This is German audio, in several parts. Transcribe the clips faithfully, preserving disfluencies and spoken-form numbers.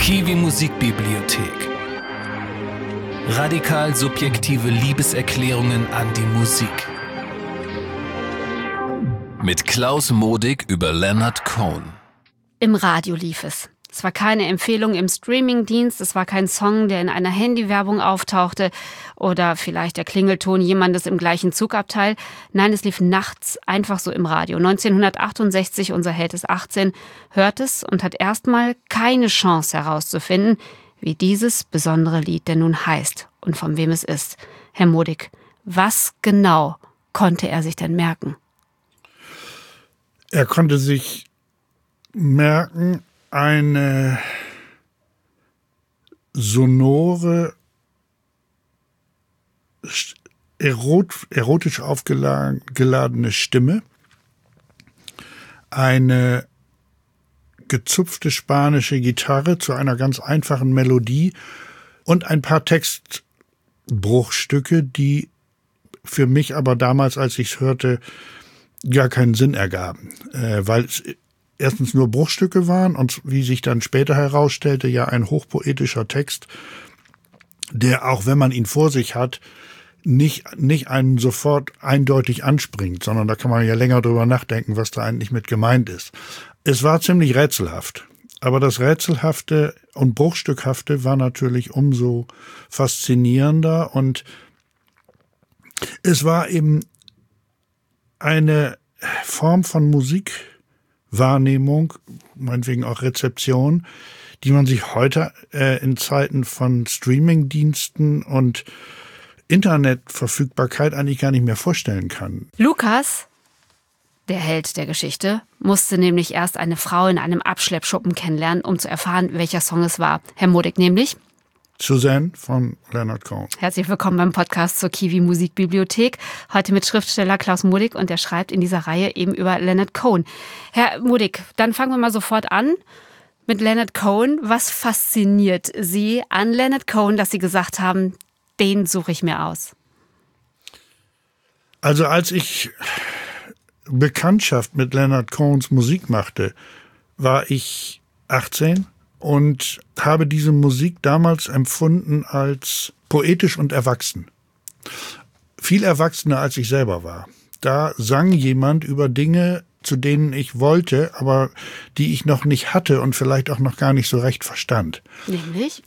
Kiwi Musikbibliothek. Radikal subjektive Liebeserklärungen an die Musik. Mit Klaus Modig über Leonard Cohen. Im Radio lief es. Es war keine Empfehlung im Streamingdienst, es war kein Song, der in einer Handywerbung auftauchte oder vielleicht der Klingelton jemandes im gleichen Zugabteil. Nein, es lief nachts einfach so im Radio. neunzehnhundertachtundsechzig, unser Held ist achtzehn, hört es und hat erstmal keine Chance herauszufinden, wie dieses besondere Lied denn nun heißt und von wem es ist. Herr Modig, was genau konnte er sich denn merken? Er konnte sich merken, eine sonore, erot, erotisch aufgeladene Stimme, eine gezupfte spanische Gitarre zu einer ganz einfachen Melodie und ein paar Textbruchstücke, die für mich aber damals, als ich es hörte, gar keinen Sinn ergaben, äh, weil es erstens nur Bruchstücke waren und wie sich dann später herausstellte, ja ein hochpoetischer Text, der, auch wenn man ihn vor sich hat, nicht, nicht einen sofort eindeutig anspringt, sondern da kann man ja länger drüber nachdenken, was da eigentlich mit gemeint ist. Es war ziemlich rätselhaft, aber das Rätselhafte und Bruchstückhafte war natürlich umso faszinierender und es war eben eine Form von Musik, Wahrnehmung, meinetwegen auch Rezeption, die man sich heute äh, in Zeiten von Streamingdiensten und Internetverfügbarkeit eigentlich gar nicht mehr vorstellen kann. Lukas, der Held der Geschichte, musste nämlich erst eine Frau in einem Abschleppschuppen kennenlernen, um zu erfahren, welcher Song es war. Herr Modig nämlich. Suzanne von Leonard Cohen. Herzlich willkommen beim Podcast zur Kiwi Musikbibliothek. Heute mit Schriftsteller Klaus Modig und der schreibt in dieser Reihe eben über Leonard Cohen. Herr Modig, dann fangen wir mal sofort an mit Leonard Cohen. Was fasziniert Sie an Leonard Cohen, dass Sie gesagt haben, den suche ich mir aus? Also als ich Bekanntschaft mit Leonard Cohens Musik machte, war ich achtzehn. Und habe diese Musik damals empfunden als poetisch und erwachsen. Viel erwachsener, als ich selber war. Da sang jemand über Dinge, zu denen ich wollte, aber die ich noch nicht hatte und vielleicht auch noch gar nicht so recht verstand. Nämlich?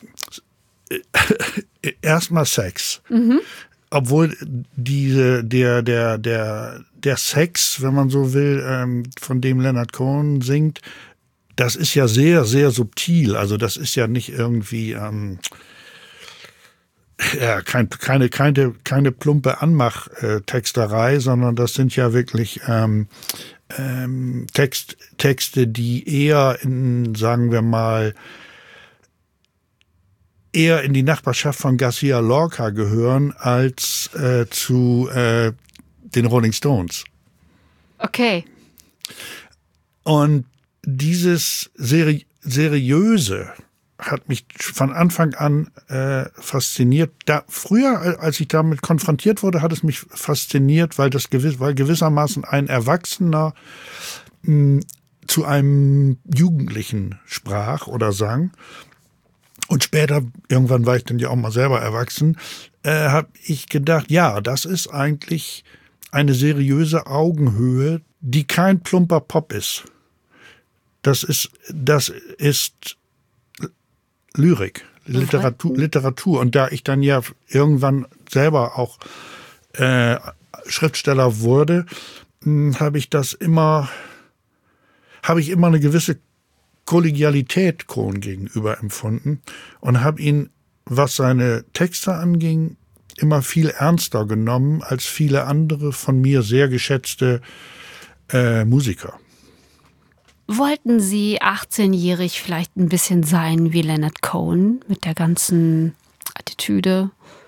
Erstmal Sex. Mhm. Obwohl diese, der, der, der, der Sex, wenn man so will, ähm, von dem Leonard Cohen singt, das ist ja sehr, sehr subtil. Also das ist ja nicht irgendwie ähm, ja, kein, keine, keine, keine plumpe Anmachtexterei, sondern das sind ja wirklich ähm, ähm, Text, Texte, die eher in, sagen wir mal, eher in die Nachbarschaft von Garcia Lorca gehören als äh, zu äh, den Rolling Stones. Okay. Und dieses Seri- Seriöse hat mich von Anfang an äh, fasziniert. Da, früher, als ich damit konfrontiert wurde, hat es mich fasziniert, weil das gewiss, weil gewissermaßen ein Erwachsener mh, zu einem Jugendlichen sprach oder sang. Und später, irgendwann war ich dann ja auch mal selber erwachsen, äh, habe ich gedacht, ja, das ist eigentlich eine seriöse Augenhöhe, die kein plumper Pop ist. Das ist, das ist Lyrik, Literatur, Literatur. Und da ich dann ja irgendwann selber auch äh, Schriftsteller wurde, habe ich das immer, habe ich immer eine gewisse Kollegialität Cohen gegenüber empfunden und habe ihn, was seine Texte anging, immer viel ernster genommen als viele andere von mir sehr geschätzte äh, Musiker. Wollten Sie achtzehnjährig vielleicht ein bisschen sein wie Leonard Cohen mit der ganzen Attitüde?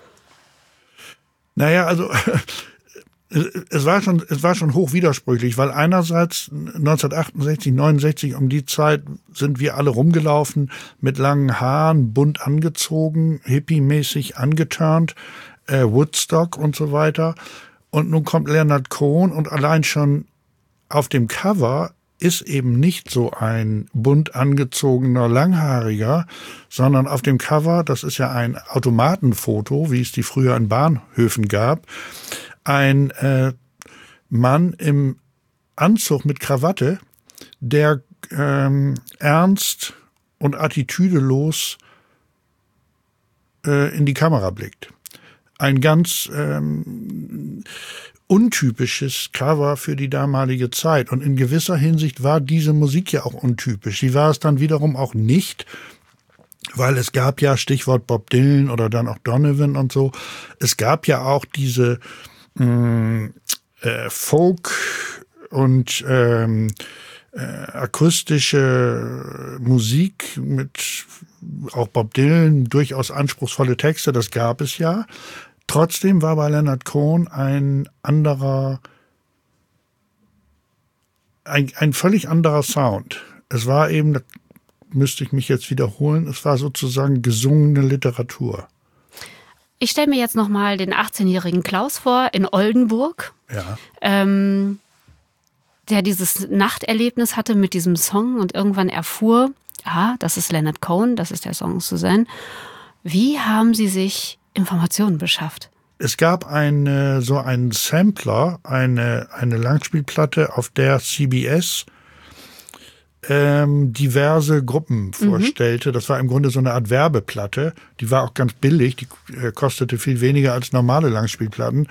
Naja, also es war schon, es war schon hoch widersprüchlich, weil einerseits neunzehnhundertachtundsechzig, neunundsechzig um die Zeit sind wir alle rumgelaufen mit langen Haaren, bunt angezogen, hippie-mäßig angeturnt, äh, Woodstock und so weiter. Und nun kommt Leonard Cohen und allein schon auf dem Cover ist eben nicht so ein bunt angezogener Langhaariger, sondern auf dem Cover, das ist ja ein Automatenfoto, wie es die früher in Bahnhöfen gab, ein äh, Mann im Anzug mit Krawatte, der ähm, ernst und attitüdelos äh, in die Kamera blickt. Ein ganz ähm, untypisches Cover für die damalige Zeit. Und in gewisser Hinsicht war diese Musik ja auch untypisch. Sie war es dann wiederum auch nicht, weil es gab ja, Stichwort Bob Dylan oder dann auch Donovan und so, es gab ja auch diese mh, äh, Folk- und ähm, äh, akustische Musik mit auch Bob Dylan, durchaus anspruchsvolle Texte, das gab es ja. Trotzdem war bei Leonard Cohen ein anderer, ein, ein völlig anderer Sound. Es war eben, da müsste ich mich jetzt wiederholen, es war sozusagen gesungene Literatur. Ich stelle mir jetzt nochmal den achtzehnjährigen Klaus vor in Oldenburg, Ja. ähm, der dieses Nachterlebnis hatte mit diesem Song und irgendwann erfuhr, ah, das ist Leonard Cohen, das ist der Song Suzanne. Wie haben Sie sich Informationen beschafft? Es gab eine, so einen Sampler, eine, eine Langspielplatte, auf der C B S ähm, diverse Gruppen vorstellte. Mhm. Das war im Grunde so eine Art Werbeplatte. Die war auch ganz billig, die äh, kostete viel weniger als normale Langspielplatten.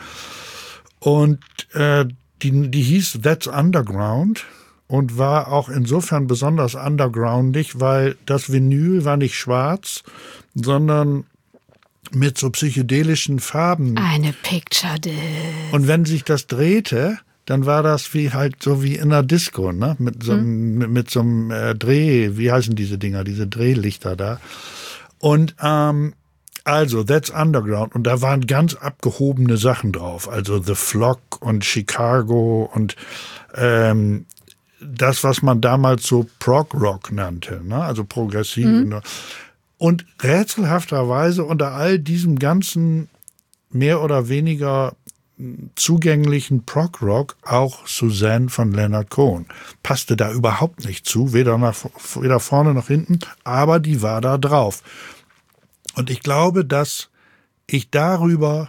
Und äh, die, die hieß That's Underground und war auch insofern besonders undergroundig, weil das Vinyl war nicht schwarz, sondern mit so psychedelischen Farben. Eine Picture Disc. Und wenn sich das drehte, dann war das wie halt so wie in einer Disco, ne? Mit so, hm. mit, mit so einem äh, Dreh, wie heißen diese Dinger, diese Drehlichter da. Und ähm, also That's Underground und da waren ganz abgehobene Sachen drauf, also The Flock und Chicago und ähm, das, was man damals so Prog Rock nannte, ne? Also progressiv. Mhm. Und rätselhafterweise unter all diesem ganzen mehr oder weniger zugänglichen Prog-Rock auch Suzanne von Leonard Cohen. Passte da überhaupt nicht zu, weder, nach, weder vorne noch hinten, aber die war da drauf. Und ich glaube, dass ich darüber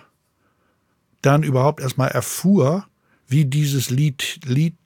dann überhaupt erstmal erfuhr, wie dieses Lied, Lied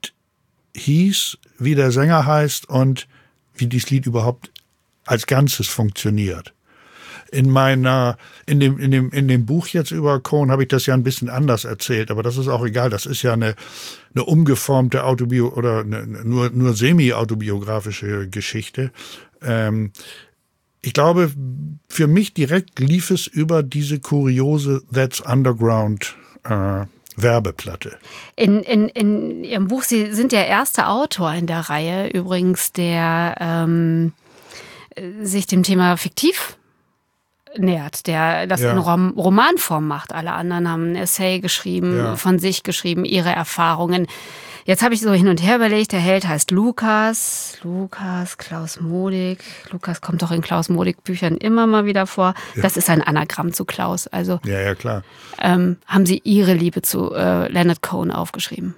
hieß, wie der Sänger heißt und wie dieses Lied überhaupt als Ganzes funktioniert. In meiner, in dem, in dem, in dem Buch jetzt über Cohen habe ich das ja ein bisschen anders erzählt, aber das ist auch egal. Das ist ja eine, eine umgeformte Autobio oder eine, nur, nur semi-autobiografische Geschichte. Ähm, ich glaube, für mich direkt lief es über diese kuriose That's Underground äh, Werbeplatte. In, in, in Ihrem Buch, Sie sind der erste Autor in der Reihe übrigens, der ähm, sich dem Thema fiktiv nähert, der das ja. in Rom- Romanform macht. Alle anderen haben ein Essay geschrieben, ja. von sich geschrieben, ihre Erfahrungen. Jetzt habe ich so hin und her überlegt, der Held heißt Lukas, Lukas, Klaus Modig. Lukas kommt doch in Klaus Modig Büchern immer mal wieder vor. Ja. Das ist ein Anagramm zu Klaus. Also ja, ja, klar. Ähm, haben Sie Ihre Liebe zu äh, Leonard Cohen aufgeschrieben?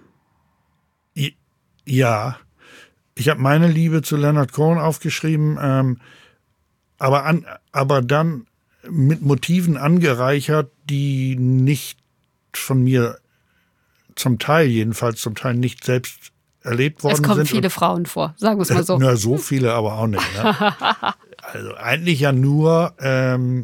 Ja, ich habe meine Liebe zu Leonard Cohen aufgeschrieben, ähm, aber, an, aber dann mit Motiven angereichert, die nicht von mir zum Teil jedenfalls, zum Teil nicht selbst erlebt worden sind. Es kommen sind. viele und, Frauen vor, sagen wir es mal so. Na, so viele aber auch nicht. Ne? Also eigentlich ja nur ähm,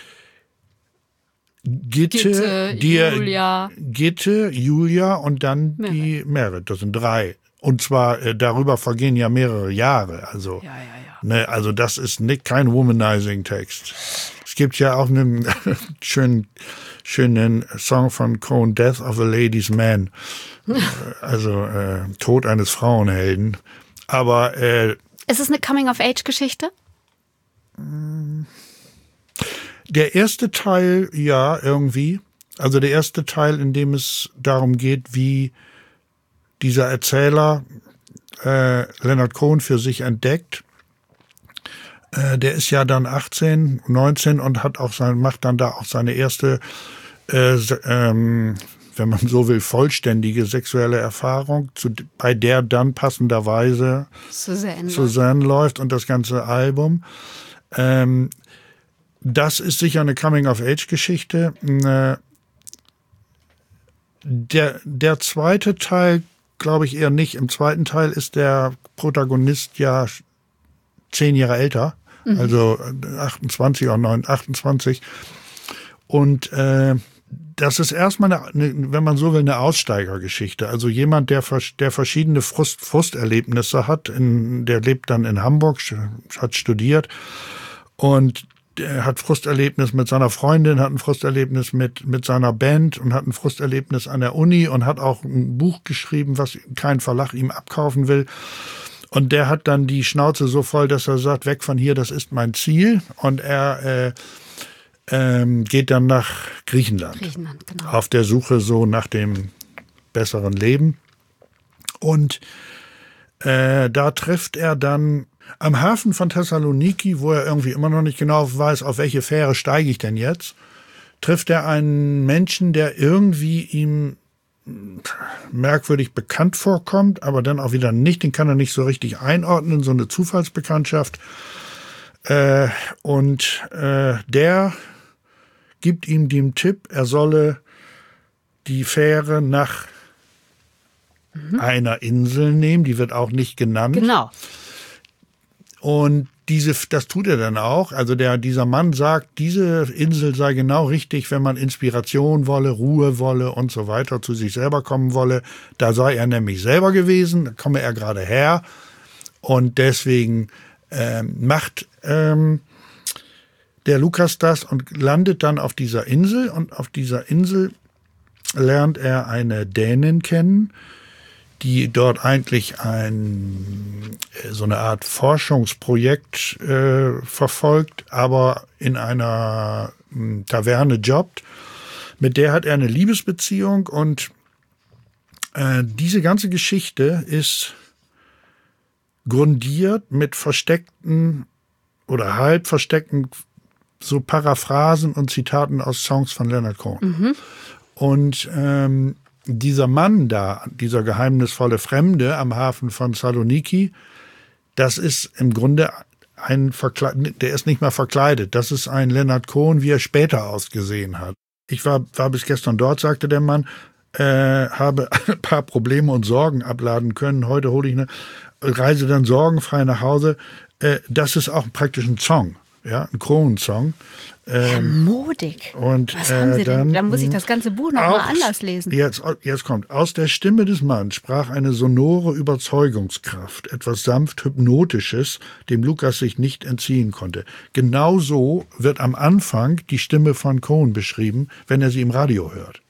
Gitte, Gitte, die, Julia. Gitte, Julia und dann Merit. die Merit. Das sind drei. Und zwar äh, darüber vergehen ja mehrere Jahre. Also, ja, ja, ja. Ne, also das ist nicht kein Womanizing-Text. Es gibt ja auch einen schönen, schönen Song von Cohen, Death of a Ladies Man. Also äh, Tod eines Frauenhelden. Aber äh, ist es eine Coming-of-Age-Geschichte? Der erste Teil, ja, irgendwie. Also der erste Teil, in dem es darum geht, wie dieser Erzähler äh, Leonard Cohen für sich entdeckt. Äh, der ist ja dann achtzehn, neunzehn und hat auch sein, macht dann da auch seine erste äh, ähm, wenn man so will, vollständige sexuelle Erfahrung, zu, bei der dann passenderweise Suzanne, Suzanne läuft und das ganze Album. Ähm, das ist sicher eine Coming-of-Age-Geschichte. Äh, der, der zweite Teil, glaube ich eher nicht. Im zweiten Teil ist der Protagonist ja zehn Jahre älter, mhm. also achtundzwanzig oder neun, achtundzwanzig. Und äh, das ist erstmal, eine, eine, wenn man so will, eine Aussteigergeschichte. Also jemand, der, der verschiedene Frust, Frusterlebnisse hat. In, der lebt dann in Hamburg, hat studiert und der hat Frusterlebnis mit seiner Freundin, hat ein Frusterlebnis mit, mit seiner Band und hat ein Frusterlebnis an der Uni und hat auch ein Buch geschrieben, was kein Verlag ihm abkaufen will. Und der hat dann die Schnauze so voll, dass er sagt, weg von hier, das ist mein Ziel. Und er äh, ähm, geht dann nach Griechenland, Griechenland genau. auf der Suche so nach dem besseren Leben. Und äh, da trifft er dann am Hafen von Thessaloniki, wo er irgendwie immer noch nicht genau weiß, auf welche Fähre steige ich denn jetzt, trifft er einen Menschen, der irgendwie ihm merkwürdig bekannt vorkommt, aber dann auch wieder nicht, den kann er nicht so richtig einordnen, so eine Zufallsbekanntschaft. Äh, und äh, der gibt ihm den Tipp, er solle die Fähre nach mhm. einer Insel nehmen, die wird auch nicht genannt. Genau. Und diese, das tut er dann auch. Also der, dieser Mann sagt, diese Insel sei genau richtig, wenn man Inspiration wolle, Ruhe wolle und so weiter, zu sich selber kommen wolle. Da sei er nämlich selber gewesen, da komme er gerade her. Und deswegen ähm, macht ähm, der Lukas das und landet dann auf dieser Insel. Und auf dieser Insel lernt er eine Dänin kennen, die dort eigentlich ein, so eine Art Forschungsprojekt äh, verfolgt, aber in einer m, Taverne jobbt. Mit der hat er eine Liebesbeziehung und äh, diese ganze Geschichte ist grundiert mit versteckten oder halb versteckten so Paraphrasen und Zitaten aus Songs von Leonard Cohen. Mhm. Und ähm, dieser Mann da, dieser geheimnisvolle Fremde am Hafen von Saloniki, das ist im Grunde ein Verkleid, der ist nicht mal verkleidet. Das ist ein Leonard Cohen, wie er später ausgesehen hat. Ich war, war bis gestern dort, sagte der Mann, äh, habe ein paar Probleme und Sorgen abladen können. Heute hole ich eine Reise dann sorgenfrei nach Hause. Äh, das ist auch praktisch ein Song, ja, ein Cohen-Song. Ähm, modig. Und, Was haben Sie äh, dann, denn? Dann muss ich das ganze Buch noch mal anders lesen. Jetzt, jetzt kommt. Aus der Stimme des Mannes sprach eine sonore Überzeugungskraft, etwas sanft Hypnotisches, dem Lukas sich nicht entziehen konnte. Genauso wird am Anfang die Stimme von Cohen beschrieben, wenn er sie im Radio hört.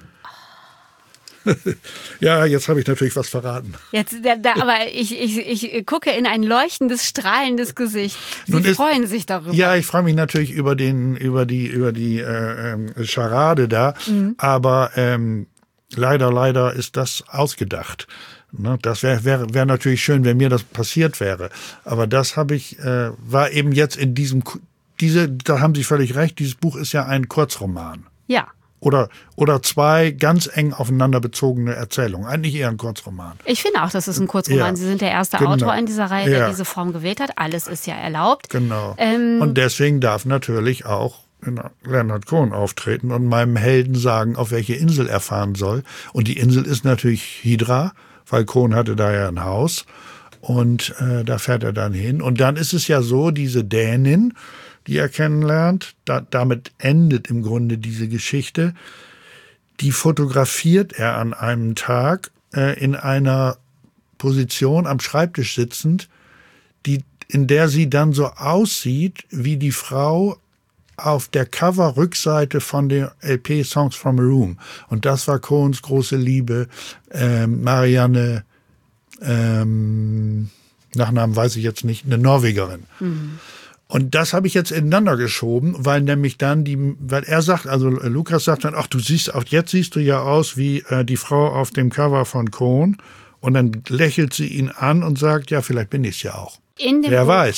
Ja, jetzt habe ich natürlich was verraten. Jetzt, da, da, aber ich, ich, ich gucke in ein leuchtendes, strahlendes Gesicht. Sie Nun ist, freuen sich darüber. Ja, ich freue mich natürlich über den, über die, über die äh, äh, Scharade da. Mhm. Aber ähm, leider, leider ist das ausgedacht. Ne, das wäre wär, wär natürlich schön, wenn mir das passiert wäre. Aber das habe ich, äh, war eben jetzt in diesem, diese, da haben Sie völlig recht. Dieses Buch ist ja ein Kurzroman. Ja. Oder, oder zwei ganz eng aufeinander bezogene Erzählungen. Eigentlich eher ein Kurzroman. Ich finde auch, das ist ein Kurzroman. Ja, Sie sind der erste genau. Autor in dieser Reihe, der Ja. diese Form gewählt hat. Alles ist ja erlaubt. Genau. Ähm, und deswegen darf natürlich auch Leonard Cohen auftreten und meinem Helden sagen, auf welche Insel er fahren soll. Und die Insel ist natürlich Hydra, weil Cohen hatte da ja ein Haus. Und äh, da fährt er dann hin. Und dann ist es ja so, diese Dänin, die er kennenlernt, da, damit endet im Grunde diese Geschichte, die fotografiert er an einem Tag äh, in einer Position am Schreibtisch sitzend, die, in der sie dann so aussieht wie die Frau auf der Cover-Rückseite von der L P Songs from a Room. Und das war Cohens große Liebe, ähm, Marianne, ähm, Nachnamen weiß ich jetzt nicht, eine Norwegerin. Mhm. Und das habe ich jetzt ineinander geschoben, weil nämlich dann die, weil er sagt, also Lukas sagt dann, ach, du siehst, auch jetzt siehst du ja aus wie äh, die Frau auf dem Cover von Cohen. Und dann lächelt sie ihn an und sagt, ja, vielleicht bin ich es ja auch. In dem Wer Buch, weiß.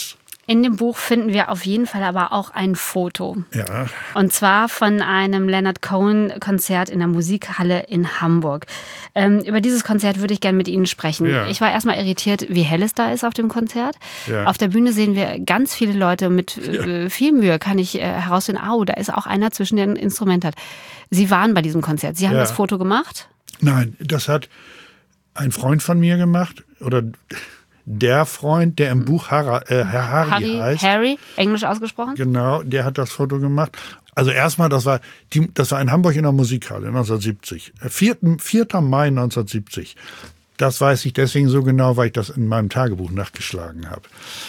In dem Buch finden wir auf jeden Fall aber auch ein Foto. Ja. Und zwar von einem Leonard Cohen-Konzert in der Musikhalle in Hamburg. Ähm, über dieses Konzert würde ich gerne mit Ihnen sprechen. Ja. Ich war erstmal irritiert, wie hell es da ist auf dem Konzert. Ja. Auf der Bühne sehen wir ganz viele Leute mit Ja. äh, viel Mühe, kann ich äh, herausfinden, au, da ist auch einer zwischen den Instrumenten hat. Sie waren bei diesem Konzert. Sie haben Ja. das Foto gemacht? Nein, das hat ein Freund von mir gemacht oder der Freund, der im Buch Hara, äh, Herr Harry, Harry, heißt. Harry, englisch ausgesprochen? Genau, der hat das Foto gemacht. Also erstmal, das war, die, das war in Hamburg in der Musikhalle neunzehnhundertsiebzig. vierter Mai neunzehnhundertsiebzig. Das weiß ich deswegen so genau, weil ich das in meinem Tagebuch nachgeschlagen habe.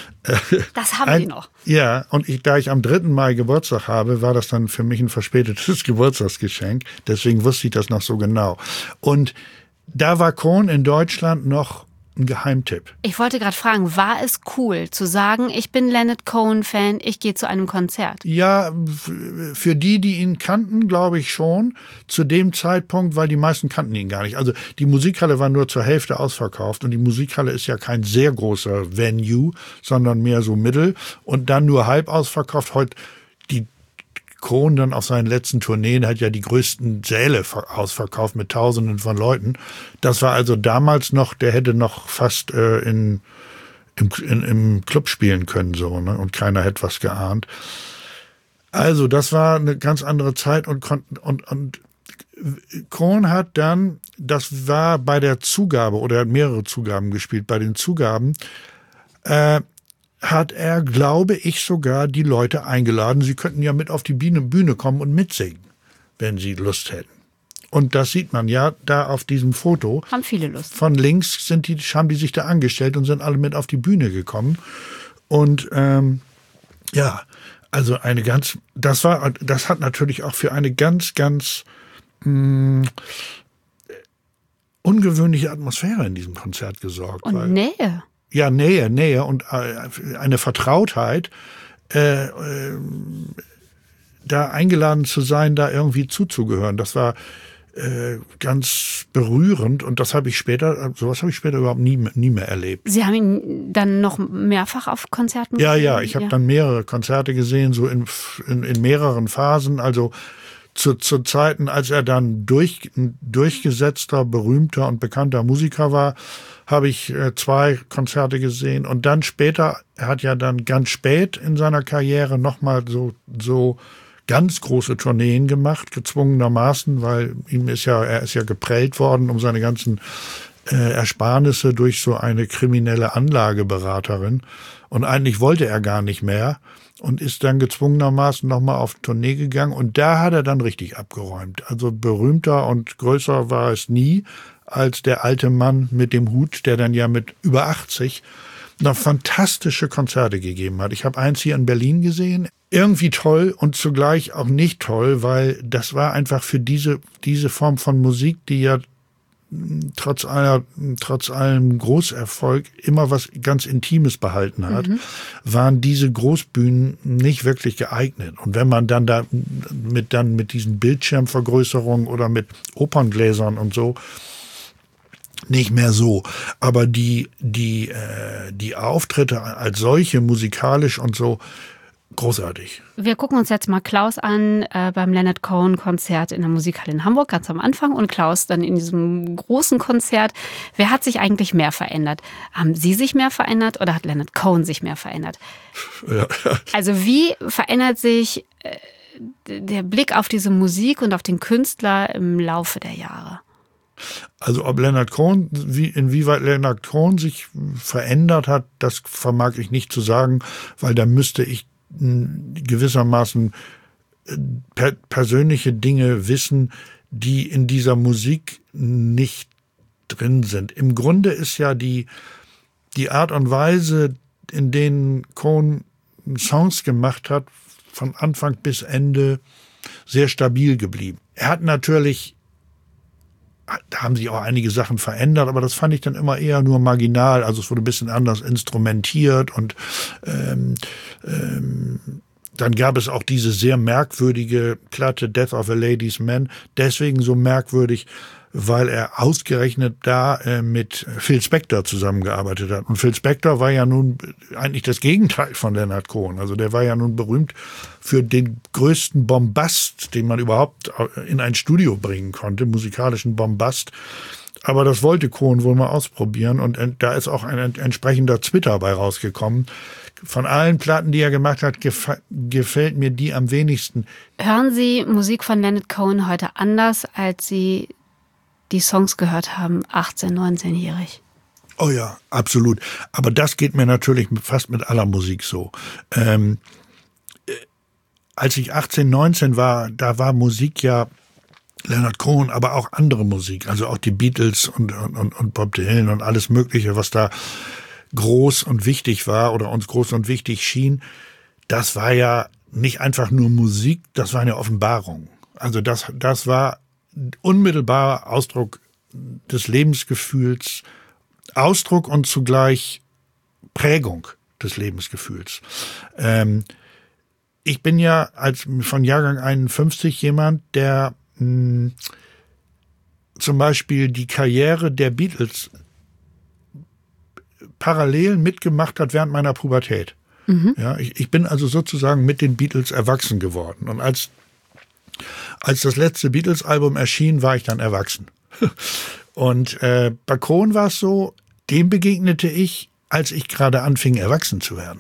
Das haben Ein, Sie noch. Ja, und ich, da ich am dritten Mai Geburtstag habe, war das dann für mich ein verspätetes Geburtstagsgeschenk. Deswegen wusste ich das noch so genau. Und da war Cohen in Deutschland noch ein Geheimtipp. Ich wollte gerade fragen, war es cool zu sagen, ich bin Leonard Cohen-Fan, ich gehe zu einem Konzert? Ja, für die, die ihn kannten, glaube ich schon. Zu dem Zeitpunkt, weil die meisten kannten ihn gar nicht. Also die Musikhalle war nur zur Hälfte ausverkauft und die Musikhalle ist ja kein sehr großer Venue, sondern mehr so mittel und dann nur halb ausverkauft. Heute die Cohen dann auf seinen letzten Tourneen hat ja die größten Säle ausverkauft mit Tausenden von Leuten. Das war also damals noch, der hätte noch fast äh, in, im, in, im Club spielen können so, ne? Und keiner hätte was geahnt. Also das war eine ganz andere Zeit und, und, und Cohen hat dann, das war bei der Zugabe, oder er hat mehrere Zugaben gespielt, bei den Zugaben, äh, hat er, glaube ich, sogar die Leute eingeladen. Sie könnten ja mit auf die Bühne, Bühne kommen und mitsingen, wenn sie Lust hätten. Und das sieht man ja da auf diesem Foto. Haben viele Lust. Von links sind die, haben die sich da angestellt und sind alle mit auf die Bühne gekommen. Und ähm, ja, also eine ganz, das war, das hat natürlich auch für eine ganz, ganz mh, ungewöhnliche Atmosphäre in diesem Konzert gesorgt. Und weil, Nähe. Ja, Nähe, Nähe und eine Vertrautheit, äh, äh, da eingeladen zu sein, da irgendwie zuzugehören. Das war äh, ganz berührend und das habe ich später, sowas habe ich später überhaupt nie, nie mehr erlebt. Sie haben ihn dann noch mehrfach auf Konzerten Ja, gesehen? ja, ich habe ja. dann mehrere Konzerte gesehen, so in, in, in mehreren Phasen, also zu, zu Zeiten, als er dann durch, ein durchgesetzter, berühmter und bekannter Musiker war, habe ich äh, zwei Konzerte gesehen und dann später, er hat ja dann ganz spät in seiner Karriere nochmal so, so ganz große Tourneen gemacht, gezwungenermaßen, weil ihm ist ja, er ist ja geprellt worden um seine ganzen äh, Ersparnisse durch so eine kriminelle Anlageberaterin und eigentlich wollte er gar nicht mehr und ist dann gezwungenermaßen nochmal auf Tournee gegangen und da hat er dann richtig abgeräumt. Also berühmter und größer war es nie als der alte Mann mit dem Hut, der dann ja mit über achtzig noch fantastische Konzerte gegeben hat. Ich habe eins hier in Berlin gesehen, irgendwie toll und zugleich auch nicht toll, weil das war einfach für diese, diese Form von Musik, die ja trotz aller, trotz allem Großerfolg immer was ganz Intimes behalten hat, mhm. waren diese Großbühnen nicht wirklich geeignet. Und wenn man dann da mit, dann mit diesen Bildschirmvergrößerungen oder mit Operngläsern und so, nicht mehr so. Aber die, die, äh, die Auftritte als solche, musikalisch und so, großartig. Wir gucken uns jetzt mal Klaus an äh, beim Leonard Cohen-Konzert in der Musikhalle in Hamburg, ganz am Anfang. Und Klaus dann in diesem großen Konzert. Wer hat sich eigentlich mehr verändert? Haben Sie sich mehr verändert oder hat Leonard Cohen sich mehr verändert? Ja. Also wie verändert sich äh, der Blick auf diese Musik und auf den Künstler im Laufe der Jahre? Also ob Leonard Cohen, wie, inwieweit Leonard Cohen sich verändert hat, das vermag ich nicht zu sagen, weil da müsste ich gewissermaßen per persönliche Dinge wissen, die in dieser Musik nicht drin sind. Im Grunde ist ja die, die Art und Weise, in denen Cohen Songs gemacht hat, von Anfang bis Ende sehr stabil geblieben. Er hat natürlich, da haben sich auch einige Sachen verändert, aber das fand ich dann immer eher nur marginal. Also es wurde ein bisschen anders instrumentiert und ähm, ähm, Dann gab es auch diese sehr merkwürdige Platte Death of a Ladies Man. Deswegen so merkwürdig, weil er ausgerechnet da äh, mit Phil Spector zusammengearbeitet hat. Und Phil Spector war ja nun eigentlich das Gegenteil von Leonard Cohen. Also der war ja nun berühmt für den größten Bombast, den man überhaupt in ein Studio bringen konnte, musikalischen Bombast. Aber das wollte Cohen wohl mal ausprobieren und da ist auch ein entsprechender Twitter bei rausgekommen. Von allen Platten, die er gemacht hat, gef- gefällt mir die am wenigsten. Hören Sie Musik von Leonard Cohen heute anders, als Sie die Songs gehört haben, achtzehn-, neunzehnjährig? Oh ja, absolut. Aber das geht mir natürlich fast mit aller Musik so. Ähm, äh, als ich achtzehn, neunzehn war, da war Musik ja Leonard Cohen, aber auch andere Musik, also auch die Beatles und, und, und Bob Dylan und alles Mögliche, was da groß und wichtig war oder uns groß und wichtig schien. Das war ja nicht einfach nur Musik, das war eine Offenbarung. Also das, das war unmittelbarer Ausdruck des Lebensgefühls, Ausdruck und zugleich Prägung des Lebensgefühls. Ähm, ich bin ja als von Jahrgang einundfünfzig jemand, der mh, zum Beispiel die Karriere der Beatles parallel mitgemacht hat während meiner Pubertät. Mhm. Ja, ich, ich bin also sozusagen mit den Beatles erwachsen geworden. Und als Als das letzte Beatles-Album erschien, war ich dann erwachsen. Und äh, bei Cohen war es so, dem begegnete ich, als ich gerade anfing, erwachsen zu werden.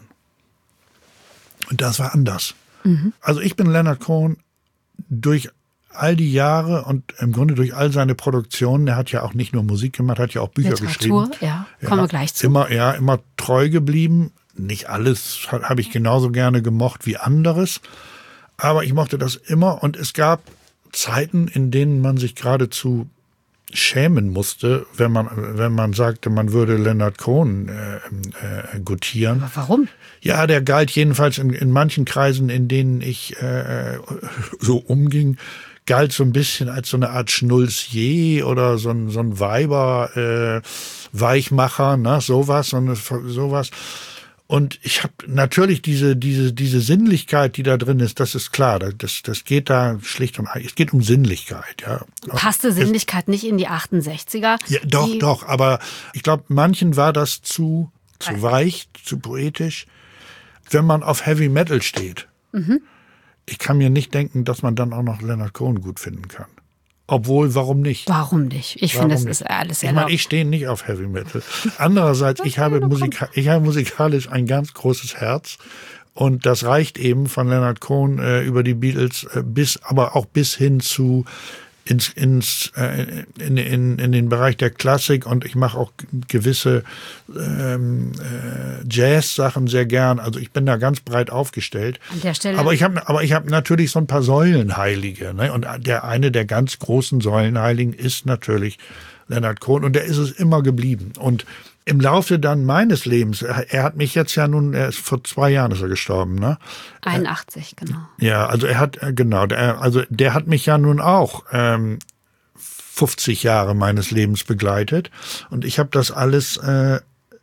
Und das war anders. Mhm. Also ich bin Leonard Cohen durch all die Jahre und im Grunde durch all seine Produktionen, er hat ja auch nicht nur Musik gemacht, hat ja auch Bücher Literatur, geschrieben. Ja, kommen ja, wir gleich zu. Immer, ja, immer treu geblieben. Nicht alles habe ich genauso gerne gemocht wie anderes. Aber ich mochte das immer und es gab Zeiten, in denen man sich geradezu schämen musste, wenn man, wenn man sagte, man würde Leonard Cohen äh, äh, gutieren. Aber warum? Ja, der galt jedenfalls in, in manchen Kreisen, in denen ich äh, so umging, galt so ein bisschen als so eine Art Schnulzier oder so ein, so ein Weiber, äh, Weichmacher, ne, sowas, so eine, sowas. Und ich habe natürlich diese, diese, diese Sinnlichkeit, die da drin ist, das ist klar. Das, das geht da schlicht und einfach. Es geht um Sinnlichkeit, ja. Passte Sinnlichkeit es, nicht in die achtundsechziger? Ja, doch, die, doch. Aber ich glaube, manchen war das zu, zu weich, zu poetisch. Wenn man auf Heavy Metal steht, mhm. ich kann mir nicht denken, dass man dann auch noch Leonard Cohen gut finden kann. Obwohl, warum nicht? Warum nicht? Ich finde, es ist alles erlaubt. Ich meine, ich stehe nicht auf Heavy Metal. Andererseits, ich habe, Musika- ich habe musikalisch ein ganz großes Herz. Und das reicht eben von Leonard Cohen äh, über die Beatles äh, bis, aber auch bis hin zu ins, ins, äh, in, in, in den Bereich der Klassik. Und ich mache auch gewisse ähm, äh, Jazz-Sachen sehr gern. Also ich bin da ganz breit aufgestellt. An der Stelle. Aber ich habe, aber ich habe natürlich so ein paar Säulenheilige. Ne? Und der eine der ganz großen Säulenheiligen ist natürlich Leonard Cohen. Und der ist es immer geblieben. Und im Laufe dann meines Lebens, er, er hat mich jetzt ja nun, er ist vor zwei Jahren ist er gestorben, ne? einundachtzig, genau. Ja, also er hat, genau, der, also der hat mich ja nun auch ähm, fünfzig Jahre meines Lebens begleitet. Und ich habe das alles äh,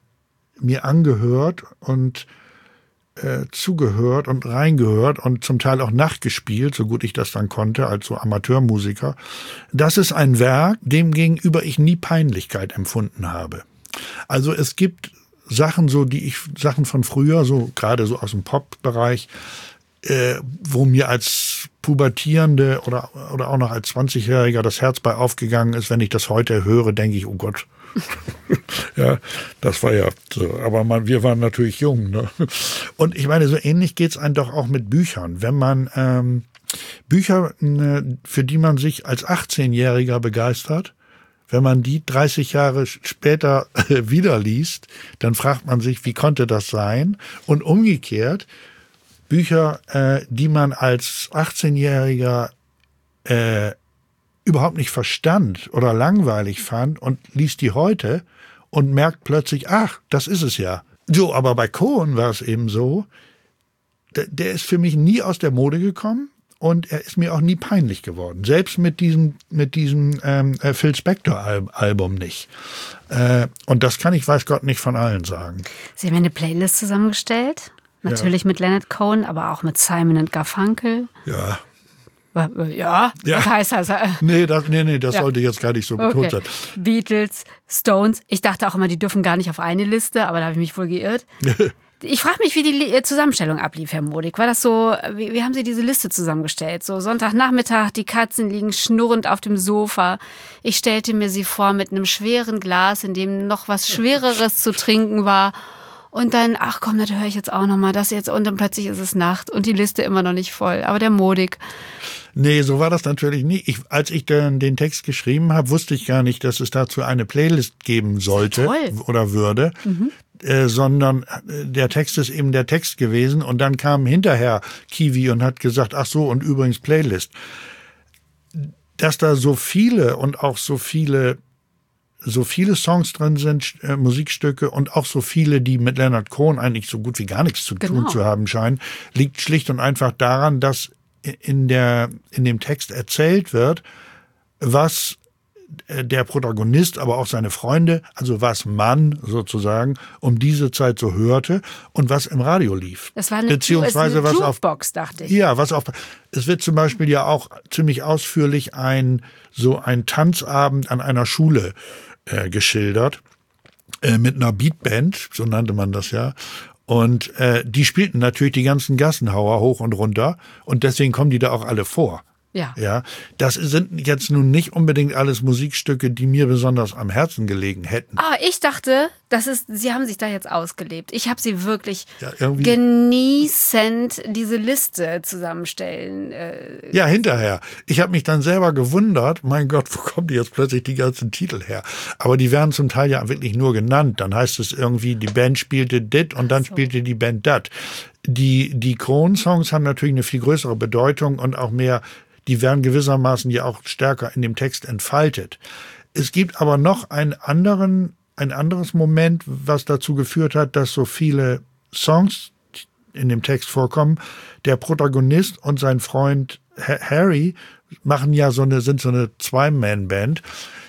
mir angehört und äh, zugehört und reingehört und zum Teil auch nachgespielt, so gut ich das dann konnte, als so Amateurmusiker. Das ist ein Werk, dem gegenüber ich nie Peinlichkeit empfunden habe. Also es gibt Sachen, so die ich Sachen von früher, so gerade so aus dem Pop-Bereich, äh, wo mir als Pubertierende oder oder auch noch als zwanzigjähriger das Herz bei aufgegangen ist. Wenn ich das heute höre, denke ich, oh Gott, ja, das war ja so. Aber man, wir waren natürlich jung, ne? Und ich meine, so ähnlich geht's einem doch auch mit Büchern. Wenn man ähm, Bücher, für die man sich als achtzehnjähriger begeistert, wenn man die dreißig Jahre später wieder liest, dann fragt man sich, wie konnte das sein? Und umgekehrt, Bücher, äh, die man als achtzehnjähriger äh, überhaupt nicht verstand oder langweilig fand und liest die heute und merkt plötzlich, ach, das ist es ja. So, aber bei Cohen war es eben so, der, der ist für mich nie aus der Mode gekommen. Und er ist mir auch nie peinlich geworden. Selbst mit diesem, mit diesem ähm, Phil Spector-Album nicht. Äh, und das kann ich, weiß Gott, nicht von allen sagen. Sie haben eine Playlist zusammengestellt. Natürlich ja. mit Leonard Cohen, aber auch mit Simon und Garfunkel. Ja. Ja? ja. Was heißt das? Nee, das, nee, nee, das ja. sollte jetzt gar nicht so betont okay. sein. Beatles, Stones. Ich dachte auch immer, die dürfen gar nicht auf eine Liste, aber da habe ich mich wohl geirrt. Ich frage mich, wie die Zusammenstellung ablief, Herr Modig. War das so, wie, wie haben Sie diese Liste zusammengestellt? So Sonntagnachmittag, die Katzen liegen schnurrend auf dem Sofa. Ich stellte mir sie vor mit einem schweren Glas, in dem noch was Schwereres zu trinken war. Und dann, ach komm, das höre ich jetzt auch noch mal, das jetzt. Und dann plötzlich ist es Nacht und die Liste immer noch nicht voll. Aber der Modig. Nee, so war das natürlich nie. Ich, als ich dann den Text geschrieben habe, wusste ich gar nicht, dass es dazu eine Playlist geben sollte oder würde. Mhm. Äh, sondern der Text ist eben der Text gewesen. Und dann kam hinterher Kiwi und hat gesagt, ach so, und übrigens Playlist. Dass da so viele und auch so viele so viele Songs drin sind, äh, Musikstücke und auch so viele, die mit Leonard Cohen eigentlich so gut wie gar nichts zu genau. tun zu haben scheinen, liegt schlicht und einfach daran, dass in der, in dem Text erzählt wird, was der Protagonist, aber auch seine Freunde, also was man sozusagen um diese Zeit so hörte und was im Radio lief. Das war eine, Beziehungsweise eine was Jukebox, auf, dachte ich. Ja, was auf. Es wird zum Beispiel ja auch ziemlich ausführlich ein so ein Tanzabend an einer Schule äh, geschildert äh, mit einer Beatband, so nannte man das ja. Und äh, die spielten natürlich die ganzen Gassenhauer hoch und runter und deswegen kommen die da auch alle vor. Ja. Ja, das sind jetzt nun nicht unbedingt alles Musikstücke, die mir besonders am Herzen gelegen hätten. Ah, ich dachte, das ist, Sie haben sich da jetzt ausgelebt. Ich habe Sie wirklich ja, irgendwie genießend diese Liste zusammenstellen. Äh ja, hinterher. Ich habe mich dann selber gewundert, mein Gott, wo kommen die jetzt plötzlich die ganzen Titel her? Aber die werden zum Teil ja wirklich nur genannt. Dann heißt es irgendwie, die Band spielte dit und dann so. spielte die Band dat. Die, die Cohen-Songs haben natürlich eine viel größere Bedeutung und auch mehr. Die werden gewissermaßen ja auch stärker in dem Text entfaltet. Es gibt aber noch einen anderen, ein anderes Moment, was dazu geführt hat, dass so viele Songs in dem Text vorkommen. Der Protagonist und sein Freund Harry machen ja so eine, sind so eine Zwei-Man-Band.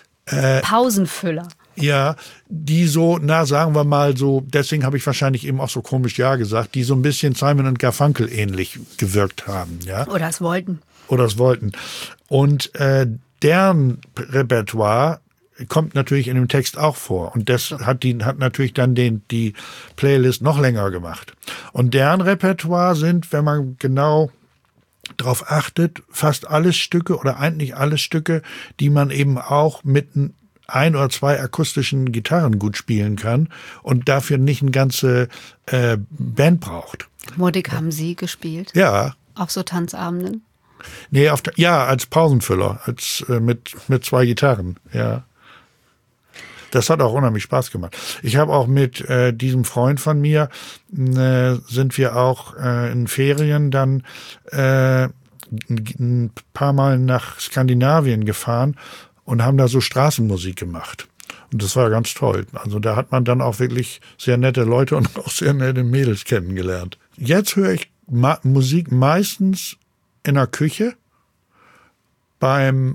Äh, Pausenfüller. Ja, die so, na sagen wir mal so, deswegen habe ich wahrscheinlich eben auch so komisch ja gesagt, die so ein bisschen Simon und Garfunkel ähnlich gewirkt haben. Ja? Oder es wollten. Oder es wollten. Und äh, deren Repertoire kommt natürlich in dem Text auch vor. Und das hat, die, hat natürlich dann den, die Playlist noch länger gemacht. Und deren Repertoire sind, wenn man genau drauf achtet, fast alles Stücke oder eigentlich alles Stücke, die man eben auch mit ein oder zwei akustischen Gitarren gut spielen kann und dafür nicht eine ganze äh, Band braucht. Modig haben Sie gespielt? Ja. Auf so Tanzabenden? Nee, auf der, ja, als Pausenfüller, als äh, mit mit zwei Gitarren, ja. Das hat auch unheimlich Spaß gemacht. Ich habe auch mit äh, diesem Freund von mir, äh, sind wir auch äh, in Ferien dann äh, ein paar Mal nach Skandinavien gefahren und haben da so Straßenmusik gemacht. Und das war ganz toll. Also da hat man dann auch wirklich sehr nette Leute und auch sehr nette Mädels kennengelernt. Jetzt höre ich Ma- Musik meistens in der Küche, beim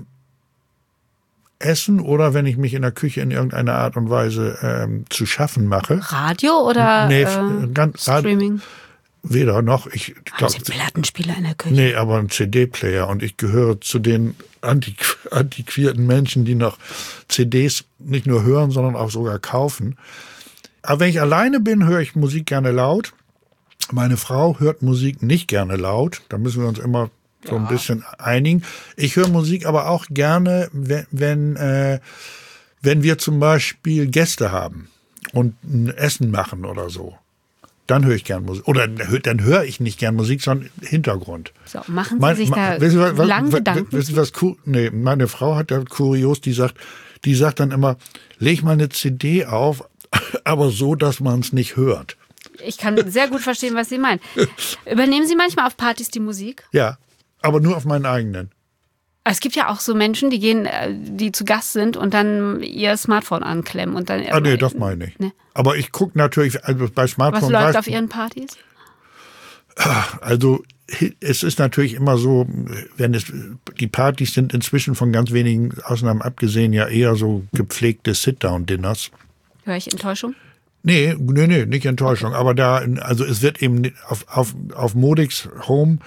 Essen oder wenn ich mich in der Küche in irgendeiner Art und Weise ähm, zu schaffen mache. Radio oder nee, äh, ganz, Streaming? Weder noch. Ich glaub, Haben Sie Plattenspieler in der Küche? Nee, aber ein C D-Player. Und ich gehöre zu den antiqu- antiquierten Menschen, die noch C Ds nicht nur hören, sondern auch sogar kaufen. Aber wenn ich alleine bin, höre ich Musik gerne laut. Meine Frau hört Musik nicht gerne laut. Da müssen wir uns immer so ein ja. bisschen einigen. Ich höre Musik aber auch gerne, wenn, wenn, äh, wenn wir zum Beispiel Gäste haben und ein Essen machen oder so. Dann höre ich gern Musik. Oder dann höre ich nicht gern Musik, sondern Hintergrund. So, machen Sie mein, sich da wissen Sie, was, lang Gedanken? Wissen Sie was cool? Nee, meine Frau hat da kurios, die sagt, die sagt dann immer, leg mal eine C D auf, aber so, dass man es nicht hört. Ich kann sehr gut verstehen, was Sie meinen. Übernehmen Sie manchmal auf Partys die Musik? Ja, aber nur auf meinen eigenen. Es gibt ja auch so Menschen, die gehen, die zu Gast sind und dann ihr Smartphone anklemmen und dann. Ah nee, das meine ich. Nee. Aber ich gucke natürlich, also bei Smartphone. Was läuft auf Ihren Partys? Also es ist natürlich immer so, wenn es die Partys sind inzwischen von ganz wenigen Ausnahmen abgesehen ja eher so gepflegte Sit-Down-Dinners. Höre ich Enttäuschung? Nee, nee, nee, nicht Enttäuschung. Aber da, also es wird eben auf, auf, auf Modigs Home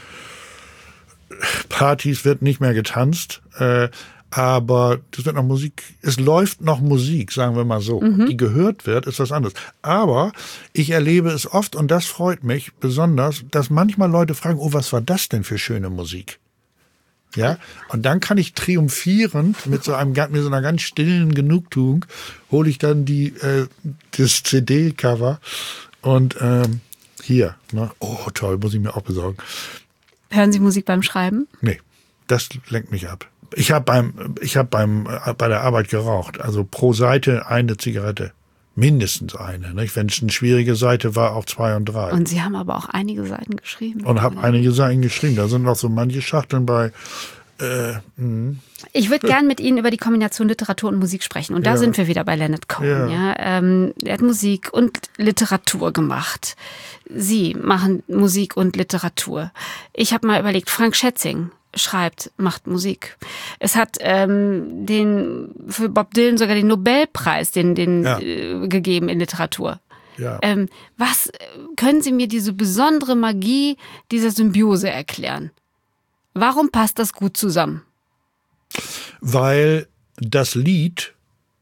Partys wird nicht mehr getanzt. Äh, aber das wird noch Musik, es läuft noch Musik, sagen wir mal so. Mhm. Die gehört wird, ist was anderes. Aber ich erlebe es oft, und das freut mich besonders, dass manchmal Leute fragen, oh, was war das denn für schöne Musik? Ja, und dann kann ich triumphierend mit so einem, mit so einer ganz stillen Genugtuung, hole ich dann die, äh, das C D-Cover und ähm, hier, ne? Oh toll, muss ich mir auch besorgen. Hören Sie Musik beim Schreiben? Nee, das lenkt mich ab. Ich habe beim, ich habe beim, bei der Arbeit geraucht. Also pro Seite eine Zigarette. Mindestens eine. Nicht? Wenn es eine schwierige Seite war, auch zwei und drei. Und Sie haben aber auch einige Seiten geschrieben. Und habe einige Seiten geschrieben. Da sind noch so manche Schachteln bei. Äh, ich würde gern mit Ihnen über die Kombination Literatur und Musik sprechen. Und da ja. sind wir wieder bei Leonard Cohen. Ja. Ja, ähm, er hat Musik und Literatur gemacht. Sie machen Musik und Literatur. Ich habe mal überlegt, Frank Schätzing schreibt, macht Musik. Es hat ähm, den für Bob Dylan sogar den Nobelpreis den, den, ja. äh, gegeben in Literatur. Ja. Ähm, was können Sie mir diese besondere Magie dieser Symbiose erklären? Warum passt das gut zusammen? Weil das Lied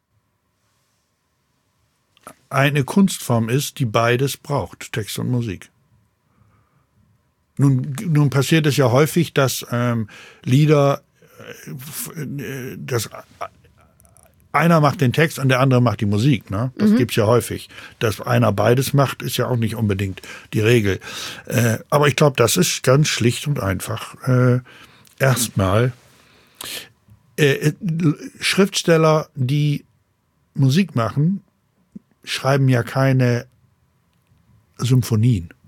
eine Kunstform ist, die beides braucht, Text und Musik. Nun, nun passiert es ja häufig, dass ähm, Lieder, äh, dass einer macht den Text und der andere macht die Musik. Ne? Das mhm. gibt's ja häufig. Dass einer beides macht, ist ja auch nicht unbedingt die Regel. Äh, aber ich glaube, das ist ganz schlicht und einfach. Äh, erstmal äh, Schriftsteller, die Musik machen, schreiben ja keine Symphonien.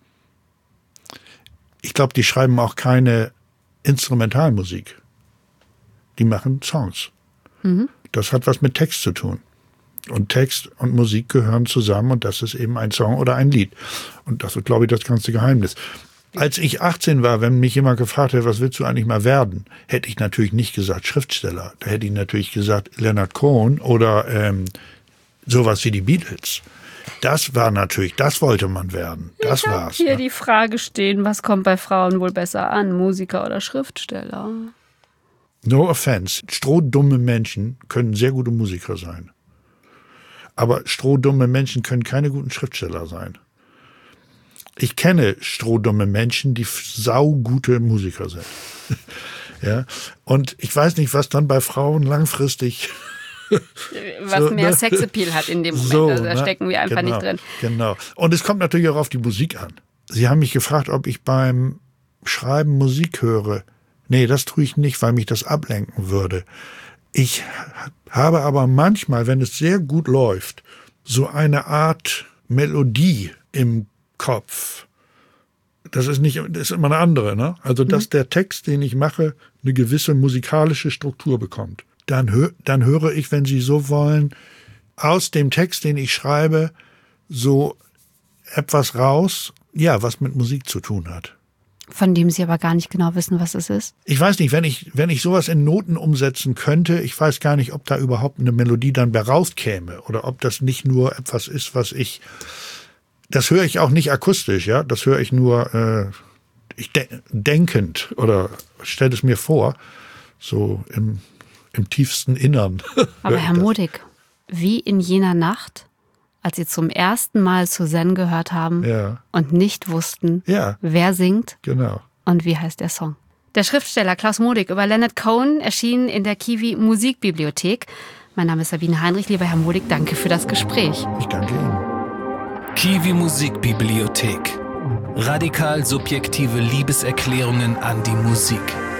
Ich glaube, die schreiben auch keine Instrumentalmusik. Die machen Songs. Mhm. Das hat was mit Text zu tun. Und Text und Musik gehören zusammen und das ist eben ein Song oder ein Lied. Und das ist, glaube ich, das ganze Geheimnis. Als ich achtzehn war, wenn mich jemand gefragt hätte, was willst du eigentlich mal werden, hätte ich natürlich nicht gesagt Schriftsteller. Da hätte ich natürlich gesagt Leonard Cohen oder ähm, sowas wie die Beatles. Das war natürlich, das wollte man werden. Das ich war's. Hier ne? die Frage stehen, was kommt bei Frauen wohl besser an, Musiker oder Schriftsteller? No offense. Strohdumme Menschen können sehr gute Musiker sein. Aber strohdumme Menschen können keine guten Schriftsteller sein. Ich kenne strohdumme Menschen, die saugute Musiker sind. Ja? Und ich weiß nicht, was dann bei Frauen langfristig was so, mehr ne? Sexappeal hat in dem Moment. So, also da ne? stecken wir einfach genau, nicht drin. Genau. Und es kommt natürlich auch auf die Musik an. Sie haben mich gefragt, ob ich beim Schreiben Musik höre. Nee, das tue ich nicht, weil mich das ablenken würde. Ich habe aber manchmal, wenn es sehr gut läuft, so eine Art Melodie im Kopf. Das ist nicht, das ist immer eine andere, ne? Also, dass mhm. der Text, den ich mache, eine gewisse musikalische Struktur bekommt. Dann, hö- dann höre ich, wenn Sie so wollen, aus dem Text, den ich schreibe, so etwas raus, ja, was mit Musik zu tun hat. Von dem Sie aber gar nicht genau wissen, was es ist? Ich weiß nicht, wenn ich, wenn ich sowas in Noten umsetzen könnte, ich weiß gar nicht, ob da überhaupt eine Melodie dann bei rauskäme oder ob das nicht nur etwas ist, was ich, das höre ich auch nicht akustisch, ja, das höre ich nur äh, ich de- denkend oder stelle es mir vor, so im Im tiefsten Innern. Aber Herr Modig, wie in jener Nacht, als Sie zum ersten Mal Suzanne gehört haben ja. und nicht wussten, ja. wer singt genau. und wie heißt der Song. Der Schriftsteller Klaus Modig über Leonard Cohen erschien in der Kiwi Musikbibliothek. Mein Name ist Sabine Heinrich. Lieber Herr Modig, danke für das Gespräch. Ich danke Ihnen. Kiwi Musikbibliothek. Radikal subjektive Liebeserklärungen an die Musik.